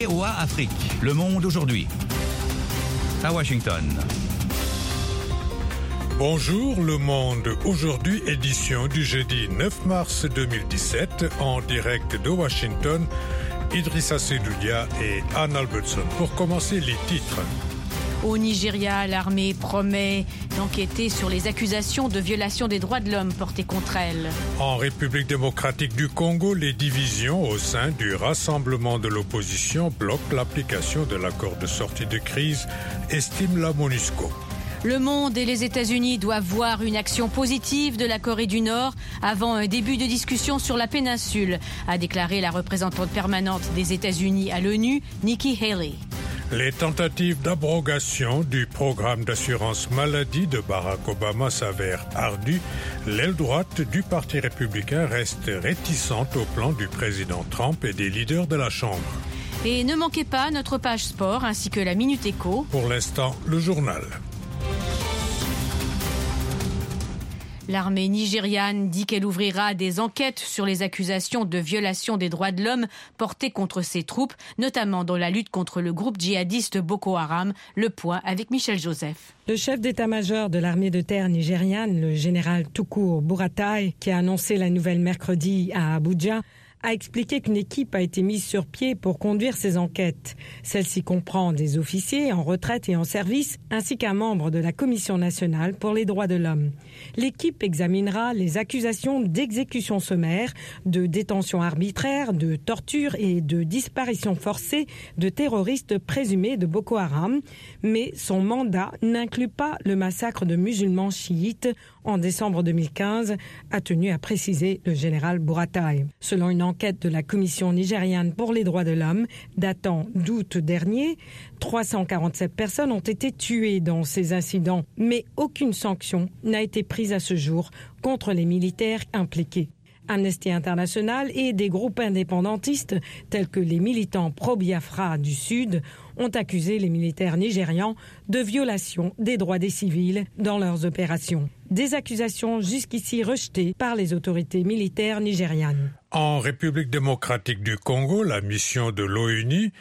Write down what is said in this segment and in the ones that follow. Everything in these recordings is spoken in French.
VOA Afrique, Le Monde aujourd'hui. À Washington. Bonjour Le Monde, aujourd'hui édition du jeudi 9 mars 2017 en direct de Washington, Idrissa Sedoudia et Anne Albertson. Pour commencer les titres. Au Nigeria, l'armée promet d'enquêter sur les accusations de violation des droits de l'homme portées contre elle. En République démocratique du Congo, les divisions au sein du rassemblement de l'opposition bloquent l'application de l'accord de sortie de crise, estime la MONUSCO. Le monde et les États-Unis doivent voir une action positive de la Corée du Nord avant un début de discussion sur la péninsule, a déclaré la représentante permanente des États-Unis à l'ONU, Nikki Haley. Les tentatives d'abrogation du programme d'assurance maladie de Barack Obama s'avèrent ardues. L'aile droite du Parti républicain reste réticente au plan du président Trump et des leaders de la Chambre. Et ne manquez pas notre page sport ainsi que la Minute Éco. Pour l'instant, le journal. L'armée nigériane dit qu'elle ouvrira des enquêtes sur les accusations de violation des droits de l'homme portées contre ses troupes, notamment dans la lutte contre le groupe djihadiste Boko Haram. Le point avec Michel Joseph. Le chef d'état-major de l'armée de terre nigériane, le général Tukur Buratai, qui a annoncé la nouvelle mercredi à Abuja, a expliqué qu'une équipe a été mise sur pied pour conduire ces enquêtes. Celle-ci comprend des officiers en retraite et en service, ainsi qu'un membre de la Commission nationale pour les droits de l'homme. L'équipe examinera les accusations d'exécution sommaire, de détention arbitraire, de torture et de disparition forcée de terroristes présumés de Boko Haram, mais son mandat n'inclut pas le massacre de musulmans chiites en décembre 2015, a tenu à préciser le général Buratai. Selon une enquête de la Commission nigériane pour les droits de l'homme, datant d'août dernier, 347 personnes ont été tuées dans ces incidents, mais aucune sanction n'a été prise à ce jour contre les militaires impliqués. Amnesty International et des groupes indépendantistes tels que les militants pro-Biafra du Sud ont accusé les militaires nigérians de violation des droits des civils dans leurs opérations. Des accusations jusqu'ici rejetées par les autorités militaires nigérianes. En République démocratique du Congo, la mission de l'ONU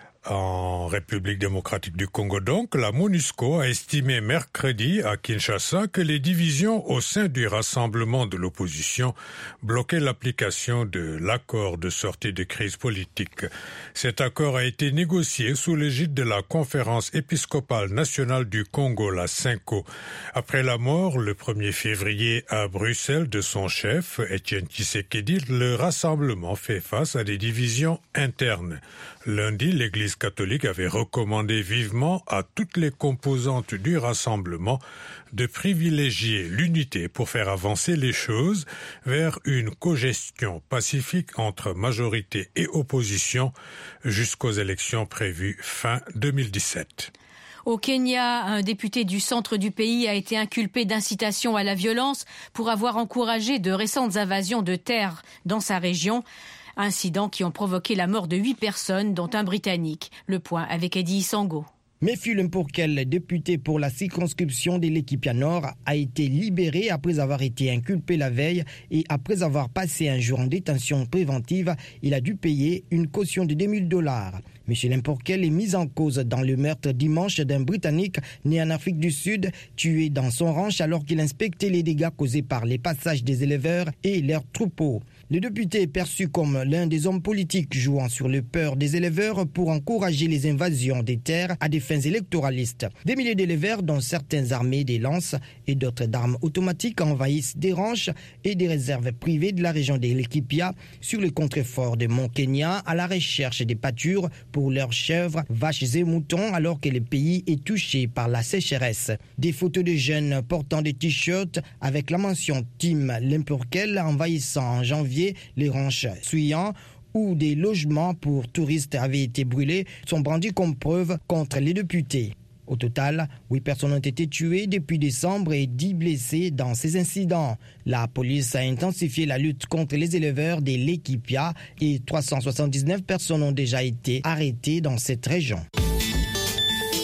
en République démocratique du Congo donc, la MONUSCO a estimé mercredi à Kinshasa que les divisions au sein du rassemblement de l'opposition bloquaient l'application de l'accord de sortie de crise politique. Cet accord a été négocié sous l'égide de la Conférence épiscopale nationale du Congo, la CENCO. Après la mort, le 1er février à Bruxelles, de son chef, Étienne Tshisekedi, le rassemblement fait face à des divisions internes. Lundi, l'Église catholique avait recommandé vivement à toutes les composantes du rassemblement de privilégier l'unité pour faire avancer les choses vers une cogestion pacifique entre majorité et opposition jusqu'aux élections prévues fin 2017. Au Kenya, un député du centre du pays a été inculpé d'incitation à la violence pour avoir encouragé de récentes invasions de terres dans sa région. Incidents qui ont provoqué la mort de 8 personnes, dont un Britannique. Le point avec Eddie Isango. Matthew Lemporkel, député pour la circonscription de l'Équipia Nord, a été libéré après avoir été inculpé la veille et après avoir passé un jour en détention préventive, il a dû payer une caution de $2000. M. Lemporkel est mis en cause dans le meurtre dimanche d'un Britannique né en Afrique du Sud, tué dans son ranch alors qu'il inspectait les dégâts causés par les passages des éleveurs et leurs troupeaux. Le député est perçu comme l'un des hommes politiques jouant sur le peur des éleveurs pour encourager les invasions des terres à des fins électoralistes. Des milliers d'éleveurs, dont certains armés des lances et d'autres d'armes automatiques, envahissent des ranches et des réserves privées de la région de l'Équipia sur le contrefort de Mont Kenya à la recherche des pâtures pour leurs chèvres, vaches et moutons alors que le pays est touché par la sécheresse. Des photos de jeunes portant des t-shirts avec la mention Team Lemporkel envahissant en janvier les ranches Suyan où des logements pour touristes avaient été brûlés sont brandis comme preuve contre les députés. Au total, 8 personnes ont été tuées depuis décembre et 10 blessés dans ces incidents. La police a intensifié la lutte contre les éleveurs de l'Équipia et 379 personnes ont déjà été arrêtées dans cette région.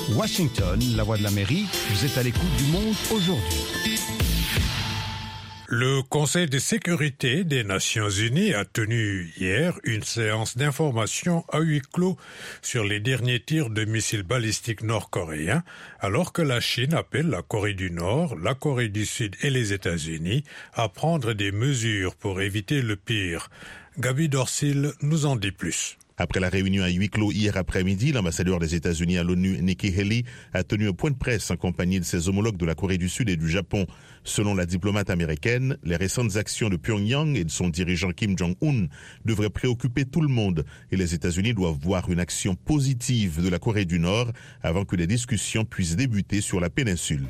Washington, la voix de l'Amérique, vous êtes à l'écoute du Monde aujourd'hui. Le Conseil de sécurité des Nations Unies a tenu hier une séance d'information à huis clos sur les derniers tirs de missiles balistiques nord-coréens, alors que la Chine appelle la Corée du Nord, la Corée du Sud et les États-Unis à prendre des mesures pour éviter le pire. Gaby Dorsil nous en dit plus. Après la réunion à huis clos hier après-midi, l'ambassadeur des États-Unis à l'ONU, Nikki Haley, a tenu un point de presse en compagnie de ses homologues de la Corée du Sud et du Japon. Selon la diplomate américaine, les récentes actions de Pyongyang et de son dirigeant Kim Jong-un devraient préoccuper tout le monde et les États-Unis doivent voir une action positive de la Corée du Nord avant que les discussions puissent débuter sur la péninsule.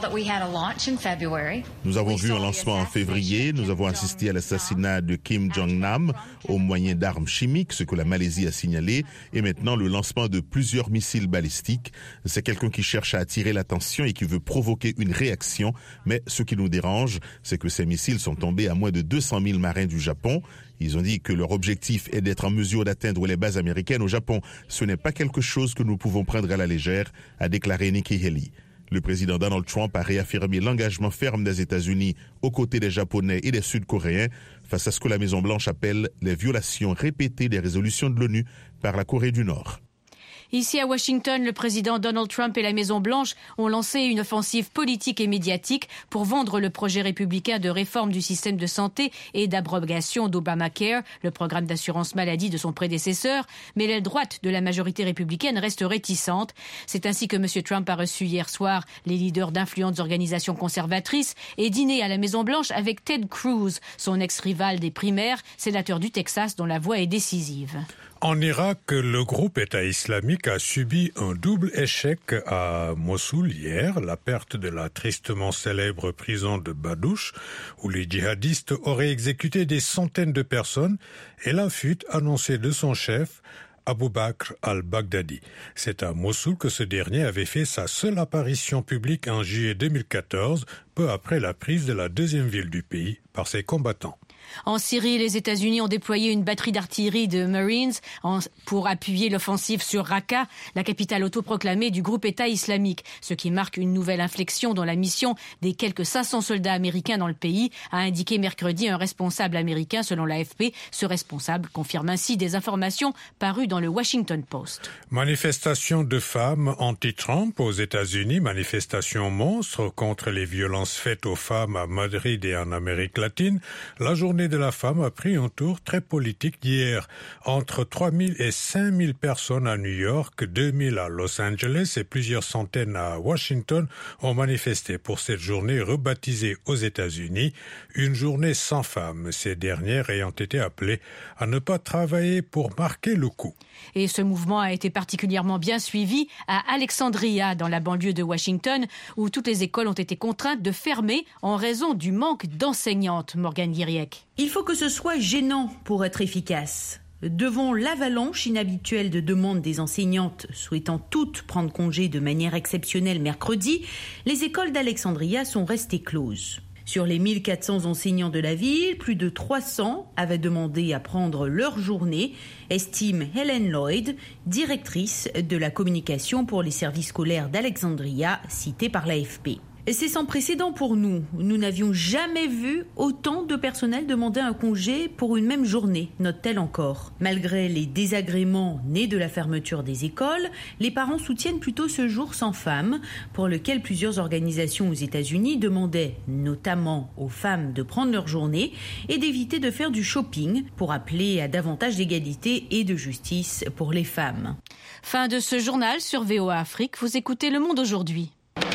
Nous avons vu un lancement en février, nous avons assisté à l'assassinat de Kim Jong-nam au moyen d'armes chimiques, ce que la Malaisie a signalé, et maintenant le lancement de plusieurs missiles balistiques. C'est quelqu'un qui cherche à attirer l'attention et qui veut provoquer une réaction, mais ce qui nous dérange, c'est que ces missiles sont tombés à moins de 200 000 marins du Japon. Ils ont dit que leur objectif est d'être en mesure d'atteindre les bases américaines au Japon. Ce n'est pas quelque chose que nous pouvons prendre à la légère, a déclaré Nikki Haley. Le président Donald Trump a réaffirmé l'engagement ferme des États-Unis aux côtés des Japonais et des Sud-Coréens face à ce que la Maison-Blanche appelle les violations répétées des résolutions de l'ONU par la Corée du Nord. Ici à Washington, le président Donald Trump et la Maison-Blanche ont lancé une offensive politique et médiatique pour vendre le projet républicain de réforme du système de santé et d'abrogation d'Obamacare, le programme d'assurance maladie de son prédécesseur, mais l'aile droite de la majorité républicaine reste réticente. C'est ainsi que M. Trump a reçu hier soir les leaders d'influentes organisations conservatrices et dîné à la Maison-Blanche avec Ted Cruz, son ex-rival des primaires, sénateur du Texas dont la voix est décisive. En Irak, le groupe État islamique a subi un double échec à Mossoul hier, la perte de la tristement célèbre prison de Badouche, où les djihadistes auraient exécuté des centaines de personnes, et la fuite annoncée de son chef, Abu Bakr al-Baghdadi. C'est à Mossoul que ce dernier avait fait sa seule apparition publique en juillet 2014, peu après la prise de la deuxième ville du pays par ses combattants. En Syrie, les États-Unis ont déployé une batterie d'artillerie de Marines pour appuyer l'offensive sur Raqqa, la capitale autoproclamée du groupe État islamique, ce qui marque une nouvelle inflexion dans la mission des quelques 500 soldats américains dans le pays, a indiqué mercredi un responsable américain selon l'AFP. Ce responsable confirme ainsi des informations parues dans le Washington Post. Manifestation de femmes anti-Trump aux États-Unis, manifestation monstre contre les violences faites aux femmes à Madrid et en Amérique latine. La journée de la femme a pris un tour très politique hier. Entre 3 000 et 5 000 personnes à New York, 2 000 à Los Angeles et plusieurs centaines à Washington ont manifesté pour cette journée rebaptisée aux États-Unis une journée sans femmes, ces dernières ayant été appelées à ne pas travailler pour marquer le coup. Et ce mouvement a été particulièrement bien suivi à Alexandria, dans la banlieue de Washington, où toutes les écoles ont été contraintes de fermer en raison du manque d'enseignantes. Morgane Guiriec. Il faut que ce soit gênant pour être efficace. Devant l'avalanche inhabituelle de demandes des enseignantes souhaitant toutes prendre congé de manière exceptionnelle mercredi, les écoles d'Alexandria sont restées closes. Sur les 1400 enseignants de la ville, plus de 300 avaient demandé à prendre leur journée, estime Helen Lloyd, directrice de la communication pour les services scolaires d'Alexandria, citée par l'AFP. Et c'est sans précédent pour nous. Nous n'avions jamais vu autant de personnel demander un congé pour une même journée, note-t-elle encore. Malgré les désagréments nés de la fermeture des écoles, les parents soutiennent plutôt ce jour sans femmes, pour lequel plusieurs organisations aux États-Unis demandaient notamment aux femmes de prendre leur journée et d'éviter de faire du shopping pour appeler à davantage d'égalité et de justice pour les femmes. Fin de ce journal sur VOA Afrique. Vous écoutez Le Monde aujourd'hui.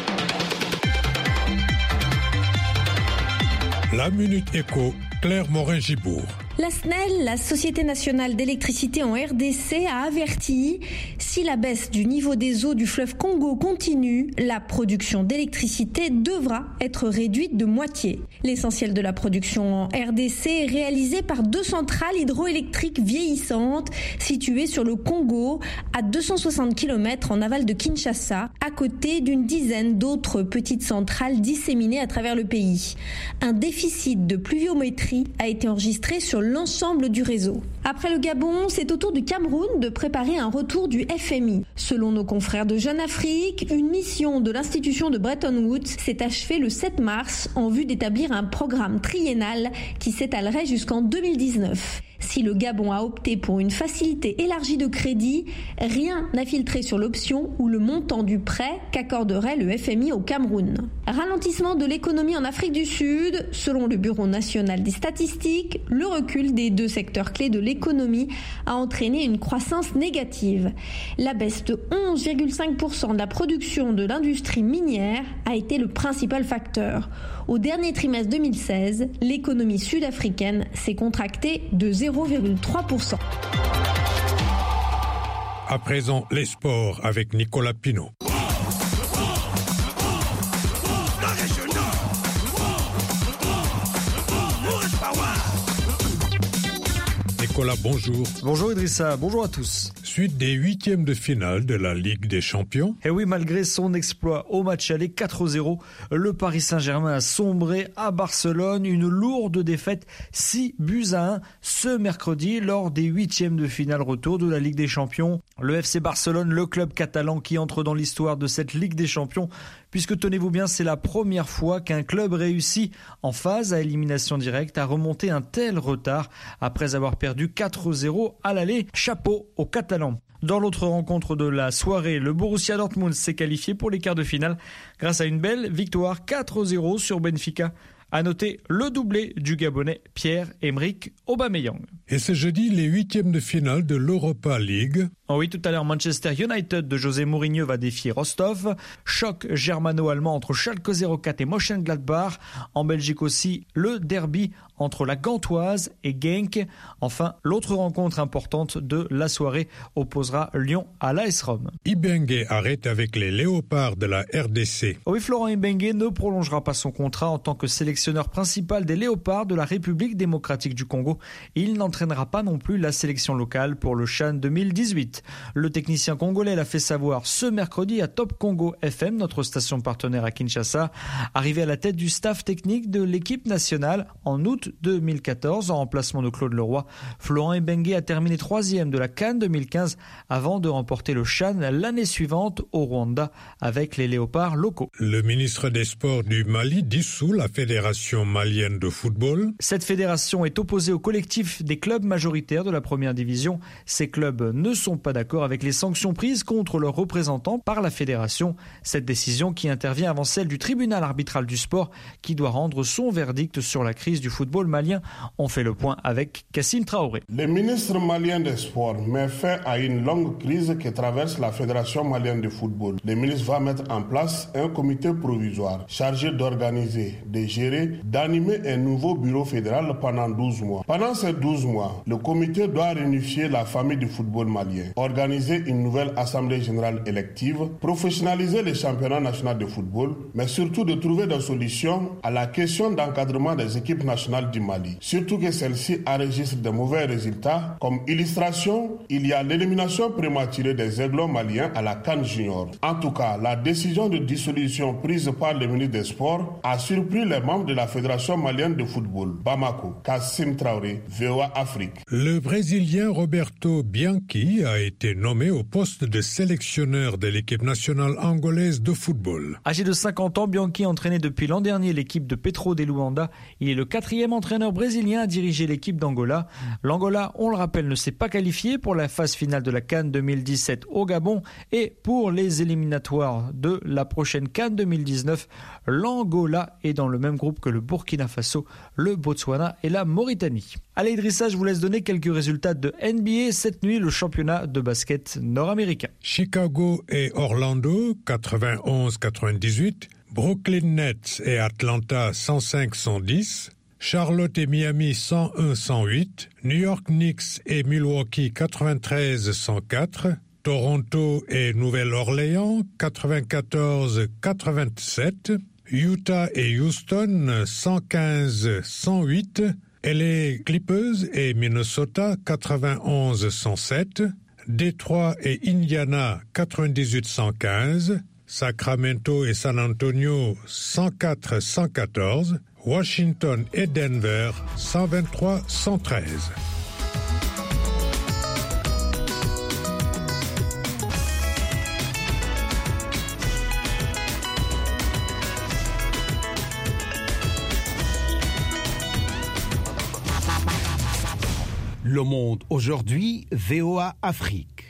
La Minute Éco, Claire Morin-Gibourg. La SNEL, la Société nationale d'électricité en RDC, a averti, si la baisse du niveau des eaux du fleuve Congo continue, la production d'électricité devra être réduite de moitié. L'essentiel de la production en RDC est réalisé par 2 centrales hydroélectriques vieillissantes situées sur le Congo, à 260 km en aval de Kinshasa, à côté d'une dizaine d'autres petites centrales disséminées à travers le pays. Un déficit de pluviométrie a été enregistré sur l'ensemble du réseau. Après le Gabon, c'est au tour du Cameroun de préparer un retour du FMI. Selon nos confrères de Jeune Afrique, une mission de l'institution de Bretton Woods s'est achevée le 7 mars en vue d'établir un programme triennal qui s'étalerait jusqu'en 2019. Si le Gabon a opté pour une facilité élargie de crédit, rien n'a filtré sur l'option ou le montant du prêt qu'accorderait le FMI au Cameroun. Ralentissement de l'économie en Afrique du Sud, selon le Bureau national des statistiques, le recul des deux secteurs clés de l'économie a entraîné une croissance négative. La baisse de 11,5% de la production de l'industrie minière a été le principal facteur. Au dernier trimestre 2016, l'économie sud-africaine s'est contractée de 0,3%. À présent, les sports avec Nicolas Pinault. Nicolas, bonjour. Bonjour Idrissa, bonjour à tous. Suite des huitièmes de finale de la Ligue des Champions. Et oui, malgré son exploit au match aller 4-0, le Paris Saint-Germain a sombré à Barcelone. Une lourde défaite, 6-1 ce mercredi lors des huitièmes de finale retour de la Ligue des Champions. Le FC Barcelone, le club catalan qui entre dans l'histoire de cette Ligue des Champions, puisque tenez-vous bien, c'est la première fois qu'un club réussit en phase à élimination directe à remonter un tel retard après avoir perdu 4-0 à l'aller. Chapeau aux Catalans. Dans l'autre rencontre de la soirée, le Borussia Dortmund s'est qualifié pour les quarts de finale grâce à une belle victoire 4-0 sur Benfica. À noter le doublé du Gabonais Pierre-Emerick Aubameyang. Et ce jeudi, les huitièmes de finale de l'Europa League. Oh oui, tout à l'heure, Manchester United de José Mourinho va défier Rostov. Choc germano-allemand entre Schalke 04 et Mönchengladbach. En Belgique aussi, le derby entre la Gantoise et Genk. Enfin, l'autre rencontre importante de la soirée opposera Lyon à l'AS Rome. Ibenge arrête avec les Léopards de la RDC. Oui, Florent Ibenge ne prolongera pas son contrat en tant que sélectionneur principal des Léopards de la République démocratique du Congo. Il n'entraînera pas non plus la sélection locale pour le CHAN 2018. Le technicien congolais l'a fait savoir ce mercredi à Top Congo FM, notre station partenaire à Kinshasa. Arrivé à la tête du staff technique de l'équipe nationale en août 2014, en remplacement de Claude Leroy, Florent Ibenge a terminé 3e de la CAN 2015 avant de remporter le CHAN l'année suivante au Rwanda avec les Léopards locaux. Le ministre des Sports du Mali dissout la Fédération malienne de football. Cette fédération est opposée au collectif des clubs majoritaires de la première division. Ces clubs ne sont pas d'accord avec les sanctions prises contre leurs représentants par la fédération. Cette décision qui intervient avant celle du tribunal arbitral du sport qui doit rendre son verdict sur la crise du football malien. On fait le point avec Kassim Traoré. Le ministre malien des Sports met fin à une longue crise qui traverse la Fédération malienne de football. Le ministre va mettre en place un comité provisoire chargé d'organiser, de gérer, d'animer un nouveau bureau fédéral pendant 12 mois. Pendant ces 12 mois, le comité doit réunifier la famille du football malien, organiser une nouvelle assemblée générale élective, professionnaliser le championnat national de football, mais surtout de trouver des solutions à la question d'encadrement des équipes nationales du Mali. Surtout que celles-ci enregistrent de mauvais résultats. Comme illustration, il y a l'élimination prématurée des Aiglons maliens à la CAN Junior. En tout cas, la décision de dissolution prise par le ministre des Sports a surpris les membres de la Fédération malienne de football. Bamako, Kassim Traoré, VOA Afrique. Le Brésilien Roberto Bianchi a été nommé au poste de sélectionneur de l'équipe nationale angolaise de football. Âgé de 50 ans, Bianchi entraînait depuis l'an dernier l'équipe de Petro de Luanda. Il est le 4e entraîneur brésilien à diriger l'équipe d'Angola. L'Angola, on le rappelle, ne s'est pas qualifié pour la phase finale de la CAN 2017 au Gabon et pour les éliminatoires de la prochaine CAN 2019. L'Angola est dans le même groupe que le Burkina Faso, le Botswana et la Mauritanie. Allez Idrissa, je vous laisse donner quelques résultats de NBA cette nuit, le championnat de basket nord-américain. Chicago et Orlando, 91-98. Brooklyn Nets et Atlanta, 105-110. Charlotte et Miami, 101-108. New York Knicks et Milwaukee, 93-104. Toronto et Nouvelle-Orléans, 94-87. Utah et Houston, 115-108. LA Clippers et Minnesota, 91-107. Détroit et Indiana, 98-115. Sacramento et San Antonio, 104-114. Washington et Denver, 123-113. Le Monde aujourd'hui, VOA Afrique.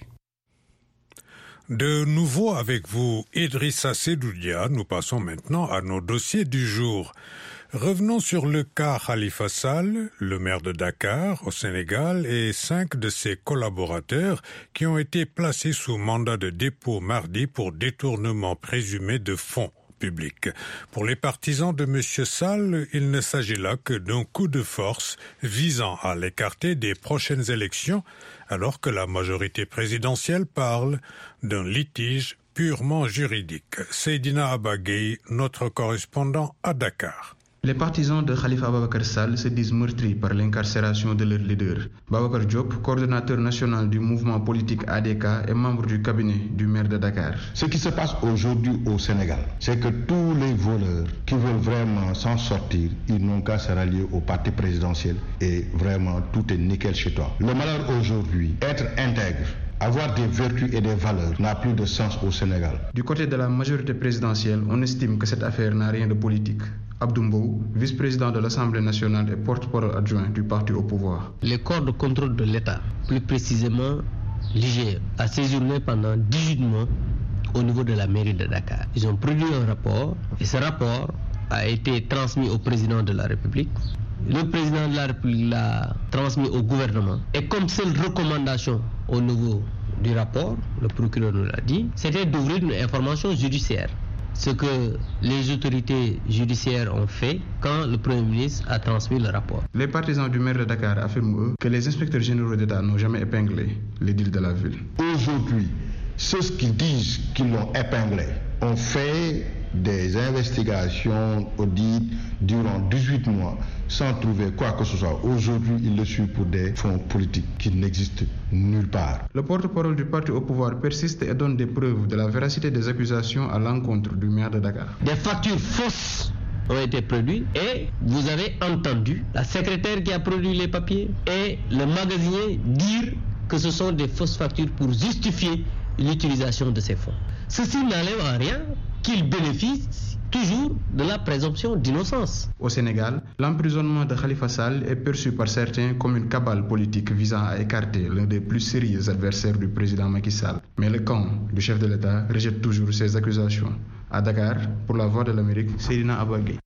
De nouveau avec vous, Idrissa Sedoudia, nous passons maintenant à nos dossiers du jour. Revenons sur le cas Khalifa Sall, le maire de Dakar, au Sénégal, et 5 de ses collaborateurs qui ont été placés sous mandat de dépôt mardi pour détournement présumé de fonds publics. Pour les partisans de M. Sall, il ne s'agit là que d'un coup de force visant à l'écarter des prochaines élections, alors que la majorité présidentielle parle d'un litige purement juridique. Seydina Abagay, notre correspondant à Dakar. Les partisans de Khalifa Ababacar Sall se disent meurtris par l'incarcération de leur leader. Babacar Diop, coordonnateur national du mouvement politique ADK et membre du cabinet du maire de Dakar. Ce qui se passe aujourd'hui au Sénégal, c'est que tous les voleurs qui veulent vraiment s'en sortir, ils n'ont qu'à se rallier au parti présidentiel et vraiment tout est nickel chez toi. Le malheur aujourd'hui, être intègre, avoir des vertus et des valeurs n'a plus de sens au Sénégal. Du côté de la majorité présidentielle, on estime que cette affaire n'a rien de politique. Abdou Mbow, vice-président de l'Assemblée nationale et porte-parole adjoint du parti au pouvoir. Les corps de contrôle de l'État, plus précisément l'IGE, a séjourné pendant 18 mois au niveau de la mairie de Dakar. Ils ont produit un rapport et ce rapport a été transmis au président de la République. Le président de la République l'a transmis au gouvernement. Et comme seule recommandation au niveau du rapport, le procureur nous l'a dit, c'était d'ouvrir une information judiciaire. Ce que les autorités judiciaires ont fait quand le Premier ministre a transmis le rapport. Les partisans du maire de Dakar affirment, eux, que les inspecteurs généraux d'État n'ont jamais épinglé l'édile de la ville. Aujourd'hui, ceux qui disent qu'ils l'ont épinglé ont fait des investigations, audits durant 18 mois sans trouver quoi que ce soit. Aujourd'hui, ils le suivent pour des fonds politiques qui n'existent nulle part. Le porte-parole du parti au pouvoir persiste et donne des preuves de la véracité des accusations à l'encontre du maire de Dakar. Des factures fausses ont été produites et vous avez entendu la secrétaire qui a produit les papiers et le magasinier dire que ce sont des fausses factures pour justifier l'utilisation de ces fonds. Ceci n'enlève en rien qu'ils bénéficient toujours de la présomption d'innocence. Au Sénégal, l'emprisonnement de Khalifa Sall est perçu par certains comme une cabale politique visant à écarter l'un des plus sérieux adversaires du président Macky Sall. Mais le camp du chef de l'État rejette toujours ces accusations. À Dakar, pour la Voix de l'Amérique, Seydina Abagay.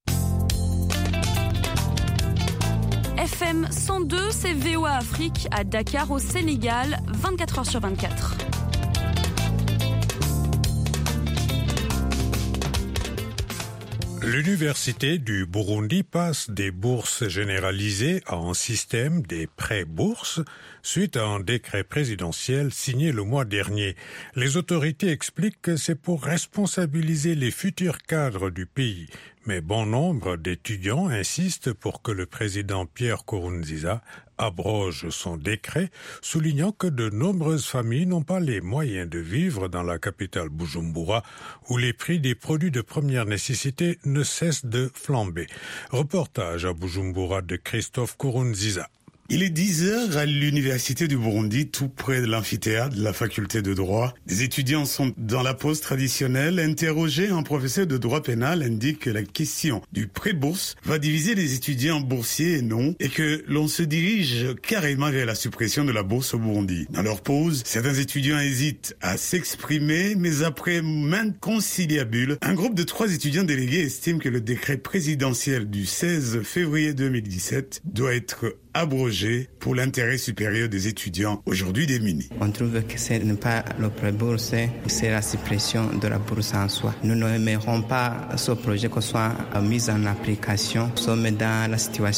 FM 102, c'est VOA Afrique à Dakar au Sénégal, 24h sur 24. L'université du Burundi passe des bourses généralisées à un système des prêts-bourses suite à un décret présidentiel signé le mois dernier. Les autorités expliquent que c'est pour responsabiliser les futurs cadres du pays. Mais bon nombre d'étudiants insistent pour que le président Pierre Nkurunziza abroge son décret, soulignant que de nombreuses familles n'ont pas les moyens de vivre dans la capitale Bujumbura, où les prix des produits de première nécessité ne cessent de flamber. Reportage à Bujumbura de Christophe Nkurunziza. Il est 10h à l'université du Burundi, tout près de l'amphithéâtre de la faculté de droit. Les étudiants sont dans la pause traditionnelle. Interrogé, un professeur de droit pénal indique que la question du prêt-bourse va diviser les étudiants boursiers et non, et que l'on se dirige carrément vers la suppression de la bourse au Burundi. Dans leur pause, certains étudiants hésitent à s'exprimer, mais après maintes conciliabules, un groupe de 3 étudiants délégués estime que le décret présidentiel du 16 février 2017 doit être abrogé pour l'intérêt supérieur des étudiants aujourd'hui démunis. On trouve que ce n'est pas le prêt-bourse, c'est la suppression de la bourse en soi. Nous n'aimerons pas ce projet qu'on soit mis en application. Nous sommes dans la situation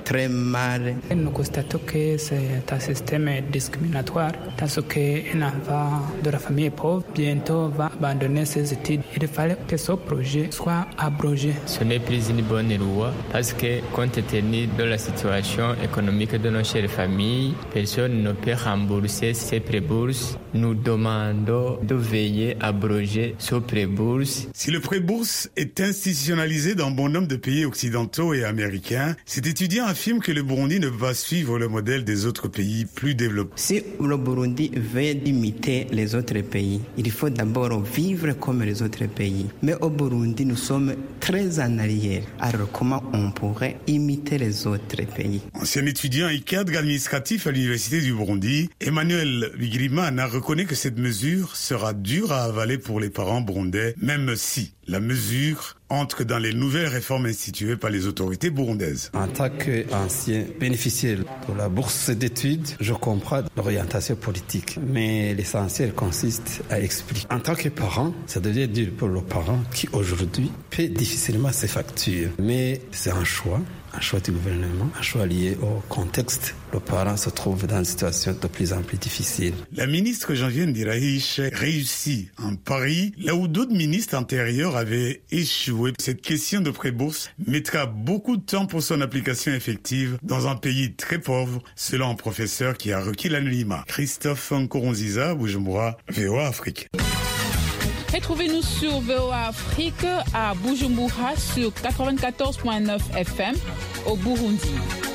très mal. Nous constatons que c'est un système discriminatoire parce qu'un enfant de la famille pauvre bientôt va abandonner ses études. Il fallait que ce projet soit abrogé. Ce n'est plus une bonne loi parce que compte tenu de la situation économique de nos chères familles, personne ne peut rembourser ces pré-bourses. Nous demandons de veiller à abroger ce pré-bourse. Si le pré-bourse est institutionnalisé dans bon nombre de pays occidentaux et américains, cet étudiant affirme que le Burundi ne va suivre le modèle des autres pays plus développés. Si le Burundi veut imiter les autres pays, il faut d'abord vivre comme les autres pays. Mais au Burundi, nous sommes très en arrière. Alors comment on pourrait imiter les autres pays? Ancien étudiant et cadre administratif à l'Université du Burundi, Emmanuel Bigirimana reconnaît que cette mesure sera dure à avaler pour les parents burundais, même si la mesure entre dans les nouvelles réformes instituées par les autorités burundaises. En tant qu'ancien bénéficiaire de la bourse d'études, je comprends l'orientation politique, mais l'essentiel consiste à expliquer. En tant que parent, ça devient dur pour le parent qui aujourd'hui paie difficilement ses factures, mais c'est un choix du gouvernement, un choix lié au contexte. Le parent se trouve dans une situation de plus en plus difficile. La ministre Janvienne Dirahiche réussit un pari là où d'autres ministres antérieurs avaient échoué. Cette question de pré-bourse mettra beaucoup de temps pour son application effective dans un pays très pauvre, selon un professeur qui a requis l'anonymat. Christophe Nkoronziza, Bujumbura, VOA Afrique. Retrouvez-nous sur VOA Afrique à Bujumbura sur 94.9 FM au Burundi.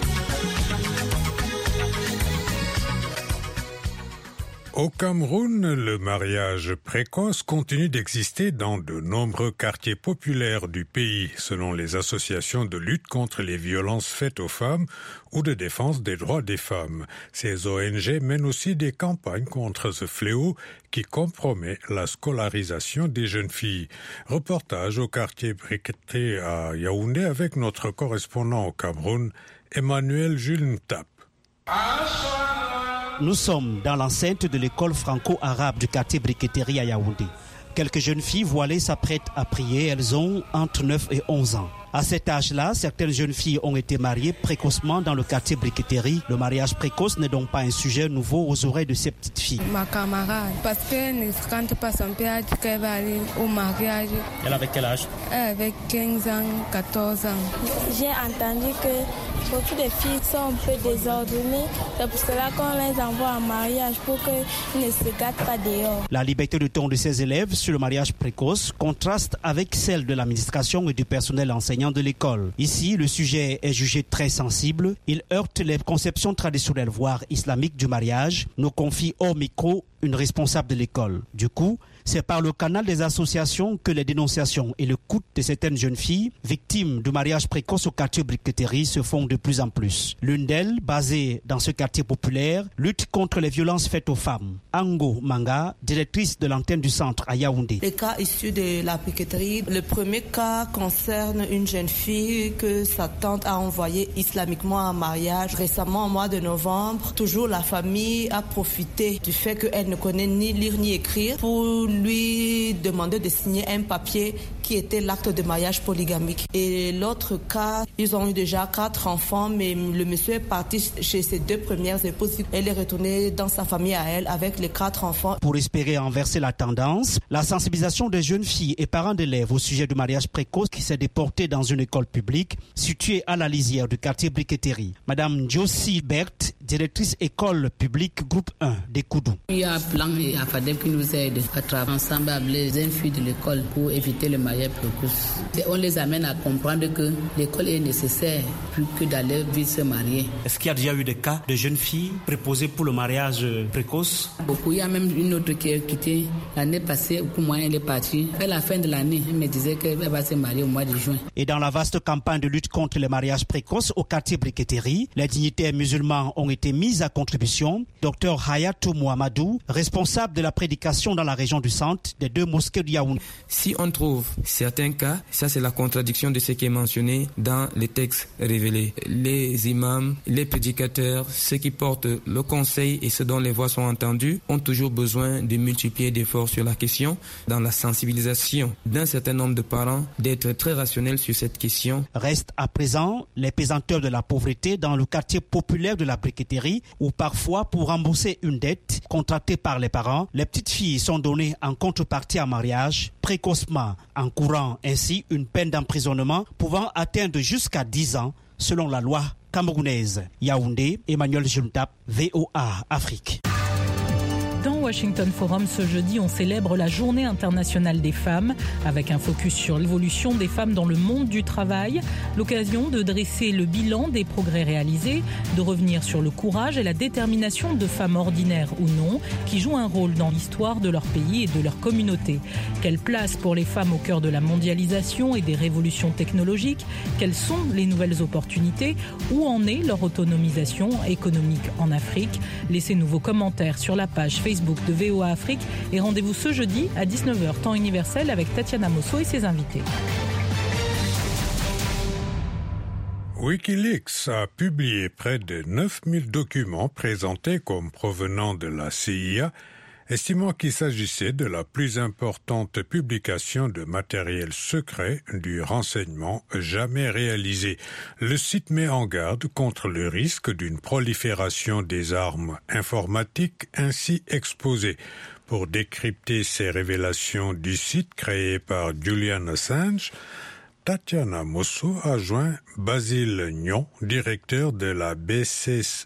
Au Cameroun, le mariage précoce continue d'exister dans de nombreux quartiers populaires du pays, selon les associations de lutte contre les violences faites aux femmes ou de défense des droits des femmes. Ces ONG mènent aussi des campagnes contre ce fléau qui compromet la scolarisation des jeunes filles. Reportage au quartier Briqueté à Yaoundé avec notre correspondant au Cameroun, Emmanuel Jules Ntap. Nous sommes dans l'enceinte de l'école franco-arabe du quartier Briqueterie à Yaoundé. Quelques jeunes filles voilées s'apprêtent à prier. Elles ont entre 9 et 11 ans. À cet âge-là, certaines jeunes filles ont été mariées précocement dans le quartier Briqueterie. Le mariage précoce n'est donc pas un sujet nouveau aux oreilles de ces petites filles. Ma camarade, parce qu'elle ne se rend pas son père, qu'elle va aller au mariage. Elle avait quel âge? Elle avait 15 ans, 14 ans. J'ai entendu que beaucoup de filles sont un peu désordonnées. C'est pour cela qu'on les envoie en mariage pour qu'ils ne se gâtent pas dehors. La liberté de ton de ses élèves sur le mariage précoce contraste avec celle de l'administration et du personnel enseignant de l'école. Ici, le sujet est jugé très sensible. Il heurte les conceptions traditionnelles, voire islamiques du mariage, nous confie au micro une responsable de l'école. Du coup, c'est par le canal des associations que les dénonciations et le coût de certaines jeunes filles victimes du mariage précoce au quartier Briqueterie se font de plus en plus. L'une d'elles, basée dans ce quartier populaire, lutte contre les violences faites aux femmes. Ango Manga, directrice de l'antenne du centre à Yaoundé. Les cas issus de la Briqueterie, le premier cas concerne une jeune fille que sa tante a envoyée islamiquement en mariage. Récemment, au mois de novembre, toujours la famille a profité du fait qu'elle ne connaît ni lire ni écrire pour lui demander de signer un papier qui était l'acte de mariage polygamique. Et l'autre cas, ils ont eu déjà 4 enfants, mais le monsieur est parti chez ses 2 premières épouses. Elle est retournée dans sa famille à elle avec les 4 enfants. Pour espérer inverser la tendance, la sensibilisation des jeunes filles et parents d'élèves au sujet du mariage précoce qui s'est déporté dans une école publique située à la lisière du quartier Briqueterie. Madame Josie Berthe, directrice école publique groupe 1 des Koudou. Il y a un plan et un FADEP qui nous aide à travailler ensemble avec les jeunes filles de l'école pour éviter le mariage précoce. Et on les amène à comprendre que l'école est nécessaire plus que d'aller vite se marier. Est-ce qu'il y a déjà eu des cas de jeunes filles préposées pour le mariage précoce? Beaucoup. Il y a même une autre qui a quitté l'année passée. Pour moi, elle est partie. À la fin de l'année, elle me disait qu'elle va se marier au mois de juin. Et dans la vaste campagne de lutte contre les mariages précoces au quartier Briqueterie, les dignitaires musulmans ont été mis à contribution. Dr Hayatou Mohamedou, responsable de la prédication dans la région du centre des 2 mosquées de Yaoundé. Si on trouve certains cas, ça c'est la contradiction de ce qui est mentionné dans les textes révélés. Les imams, les prédicateurs, ceux qui portent le conseil et ceux dont les voix sont entendues, ont toujours besoin de multiplier des forces fort sur la question, dans la sensibilisation d'un certain nombre de parents, d'être très rationnels sur cette question. Reste à présent les pesanteurs de la pauvreté dans le quartier populaire de la briqueterie où parfois pour rembourser une dette contractée par les parents, les petites filles sont données en contrepartie à mariage précocement, encourant ainsi une peine d'emprisonnement pouvant atteindre jusqu'à 10 ans selon la loi camerounaise. Yaoundé, Emmanuel Juntap, VOA Afrique. Dans Washington Forum, ce jeudi, on célèbre la Journée internationale des femmes, avec un focus sur l'évolution des femmes dans le monde du travail, l'occasion de dresser le bilan des progrès réalisés, de revenir sur le courage et la détermination de femmes ordinaires ou non, qui jouent un rôle dans l'histoire de leur pays et de leur communauté. Quelle place pour les femmes au cœur de la mondialisation et des révolutions technologiques? Quelles sont les nouvelles opportunités? Où en est leur autonomisation économique en Afrique? Laissez-nous vos commentaires sur la page Facebook de VOA Afrique et rendez-vous ce jeudi à 19h temps universel avec Tatiana Mosso et ses invités. Wikileaks a publié près de 9000 documents présentés comme provenant de la CIA, estimant qu'il s'agissait de la plus importante publication de matériel secret du renseignement jamais réalisée. Le site met en garde contre le risque d'une prolifération des armes informatiques ainsi exposées. Pour décrypter ces révélations du site créé par Julian Assange, Tatiana Mosso a joint Basile Nyon, directeur de la BCCA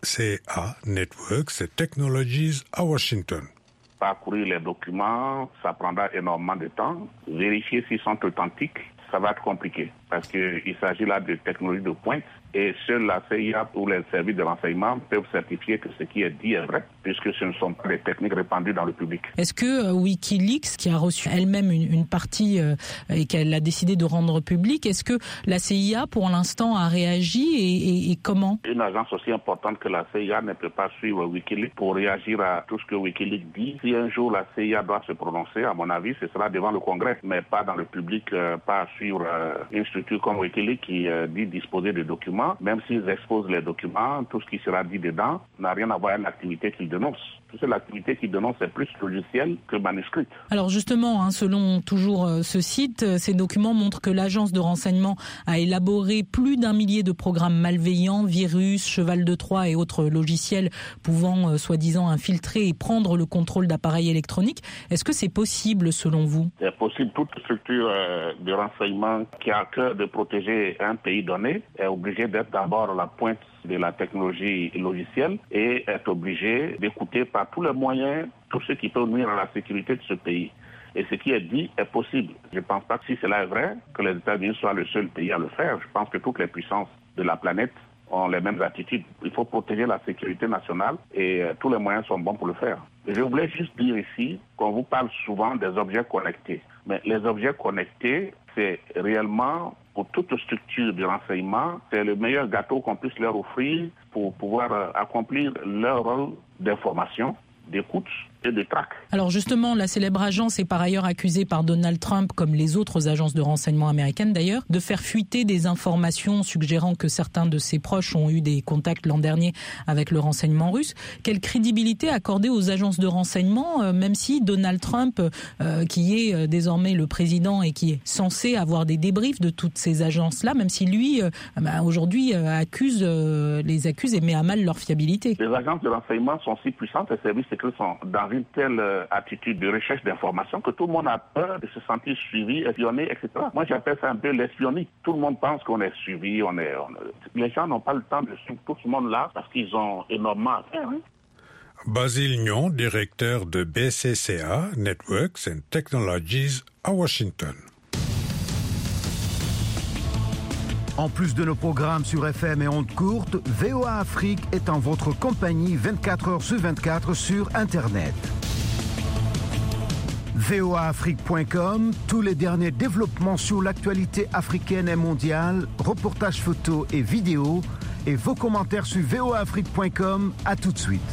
Networks and Technologies à Washington. Parcourir les documents, ça prendra énormément de temps. Vérifier s'ils sont authentiques, ça va être compliqué parce qu'il s'agit là de technologies de pointe et seule la CIA ou les services de renseignement peuvent certifier que ce qui est dit est vrai puisque ce ne sont pas des techniques répandues dans le public. Est-ce que Wikileaks, qui a reçu elle-même une partie et qu'elle a décidé de rendre publique, est-ce que la CIA pour l'instant a réagi et comment? Une agence aussi importante que la CIA ne peut pas suivre Wikileaks pour réagir à tout ce que Wikileaks dit. Si un jour la CIA doit se prononcer, à mon avis, ce sera devant le Congrès, mais pas dans le public, pas à suivre une structure comme Wikileaks qui dit disposer de documents. Même s'ils exposent les documents, tout ce qui sera dit dedans n'a rien à voir avec l'activité qu'ils dénoncent. Toute l'activité qu'ils dénoncent est plus logicielle que manuscrite. Alors justement, selon toujours ce site, ces documents montrent que l'agence de renseignement a élaboré plus d'1 millier de programmes malveillants, virus, cheval de Troie et autres logiciels pouvant soi-disant infiltrer et prendre le contrôle d'appareils électroniques. Est-ce que c'est possible selon vous? C'est possible. Toute structure de renseignement qui a à cœur de protéger un pays donné est obligée d'être d'abord à la pointe de la technologie logicielle et est obligé d'écouter par tous les moyens tout ce qui peut nuire à la sécurité de ce pays. Et ce qui est dit est possible. Je ne pense pas que si cela est vrai, que les États-Unis soient le seul pays à le faire. Je pense que toutes les puissances de la planète ont les mêmes attitudes. Il faut protéger la sécurité nationale et tous les moyens sont bons pour le faire. Je voulais juste dire ici qu'on vous parle souvent des objets connectés. Mais les objets connectés, c'est réellement, pour toute structure de renseignement, c'est le meilleur gâteau qu'on puisse leur offrir pour pouvoir accomplir leur rôle d'information, d'écoute et de traque. Alors justement, la célèbre agence est par ailleurs accusée par Donald Trump, comme les autres agences de renseignement américaines d'ailleurs, de faire fuiter des informations suggérant que certains de ses proches ont eu des contacts l'an dernier avec le renseignement russe. Quelle crédibilité accorder aux agences de renseignement, même si Donald Trump, qui est désormais le président et qui est censé avoir des débriefs de toutes ces agences-là, même si lui, aujourd'hui, les accuse et met à mal leur fiabilité? Les agences de renseignement sont si puissantes, les services secrets sont dans une telle attitude de recherche d'informations que tout le monde a peur de se sentir suivi, espionné, etc. Moi, j'appelle ça un peu l'espionnage. Tout le monde pense qu'on est suivi, les gens n'ont pas le temps de suivre tout ce monde-là parce qu'ils ont énormément à faire. Hein. Basile Nyon, directeur de BCCA Networks and Technologies à Washington. En plus de nos programmes sur FM et ondes courtes, VOA Afrique est en votre compagnie 24 heures sur 24 sur Internet. voaafrique.com, tous les derniers développements sur l'actualité africaine et mondiale, reportages photos et vidéos, et vos commentaires sur voaafrique.com. À tout de suite.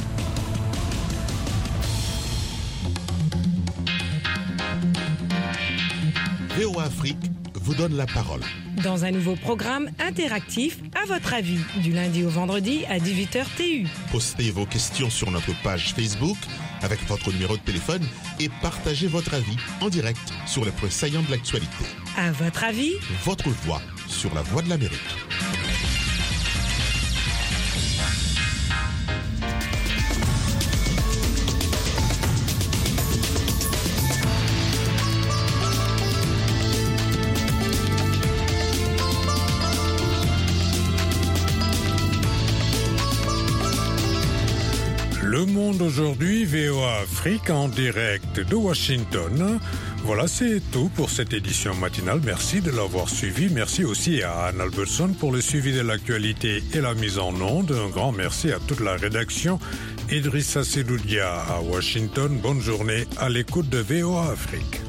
VOA Afrique vous donne la parole. Dans un nouveau programme interactif, à votre avis, du lundi au vendredi à 18h TU. Postez vos questions sur notre page Facebook avec votre numéro de téléphone et partagez votre avis en direct sur les points saillants de l'actualité. À votre avis, votre voix sur la Voix de l'Amérique. Le Monde aujourd'hui, VOA Afrique en direct de Washington. Voilà, c'est tout pour cette édition matinale. Merci de l'avoir suivi. Merci aussi à Anne Albertson pour le suivi de l'actualité et la mise en onde. Un grand merci à toute la rédaction. Idrissa Sedoudia à Washington. Bonne journée à l'écoute de VOA Afrique.